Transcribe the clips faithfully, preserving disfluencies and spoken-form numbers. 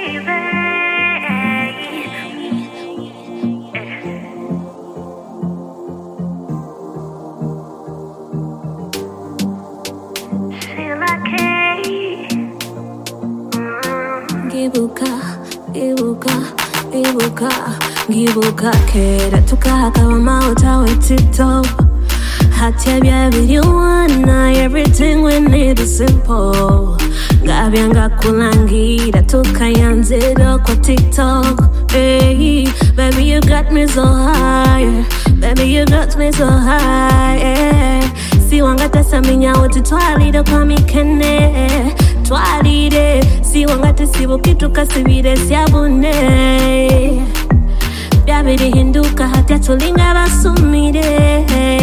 Gibuka kera tukahakawa mauta wetito Hatebya biliwana everything we need is simple Gabyanga kulangira tukayanzira kwa TikTok Hey, baby you got me so high Baby you got me so high yeah. Siwanga tasaminya wote twalire kwa mikene Twalire Siwanga tesibuki tukasibire syabune Byabiri hinduka hatya tulinga basumire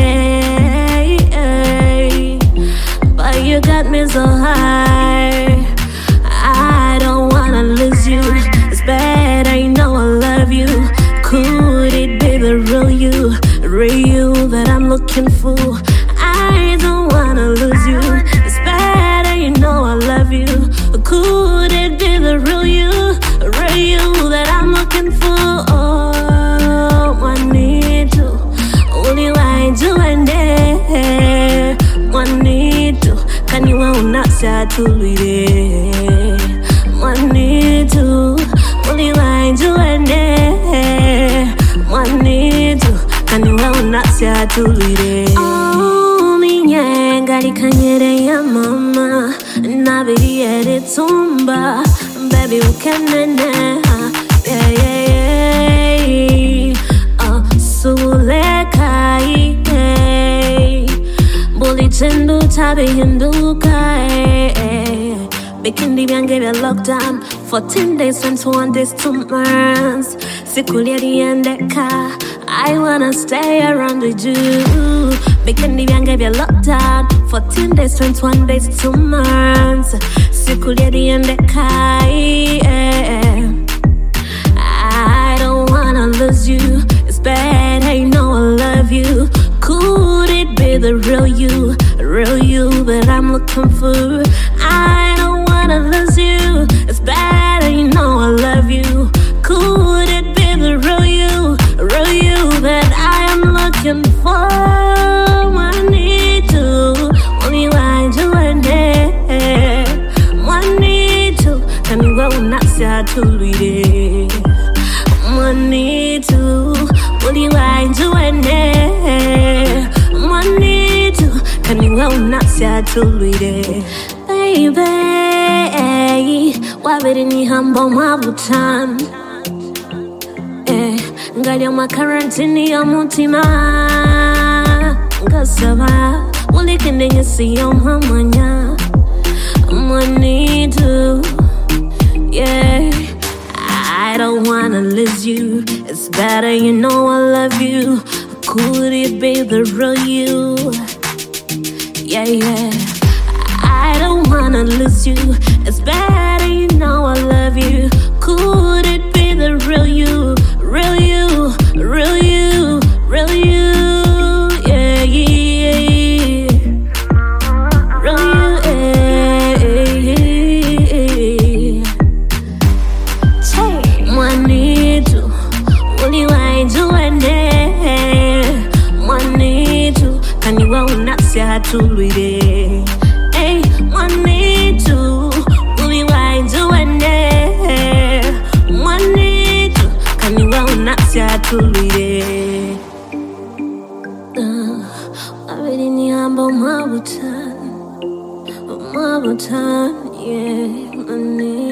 But you got me so high I don't wanna lose you It's bad, I know I love you Could it be the real you Real you that I'm looking for I don't wanna lose you It's bad, I know I love you Could it be the real you Real you that I'm looking for oh, I need to Only why do and there One need to Can you want not say to lead One need to Only why do and there One need to Can you want not say to lead Oh, minya Gali kanyere ya mama Nabiri ere tumba Baby ukenene Yeah, yeah, yeah Oh, sulekai yeah. Buli chendu tabi hinduka yeah. Bikindi byange bya lockdown fourteen days, twenty-one days, two months Sikulia diendeka I wanna stay around with you Bikindi byange bya lockdown fourteen days, twenty-one days, two months Sikulia diendeka yeah. I don't wanna lose you It's bad, I know I love you Could it be the real you Real you that I'm looking for I don't wanna lose you It's bad, I know I love you Could it be the real you Real you that I am looking for I need to Only why do I need I need to Can you go not say to read it I need to Only why do I need I need to Can you go not say to read it Baby Wabiri ni hambo mabutan Eh Ngali ma karantini ya mutima Ngasaba Uli kende nyesi ya mamanya I need to Yeah I don't wanna lose you It's better you know I love you Could it be the real you Yeah, yeah I don't wanna lose you It's better you know I love you Could it be the real you Real you, real you, real you Yeah, yeah, yeah Real you, yeah, yeah Take one need to Only why do I need One need to Can you go not say to read it Hey, one need to Only why do I need One need to Can you go not say to read it I really need humble mabutan Mabutan, yeah, I need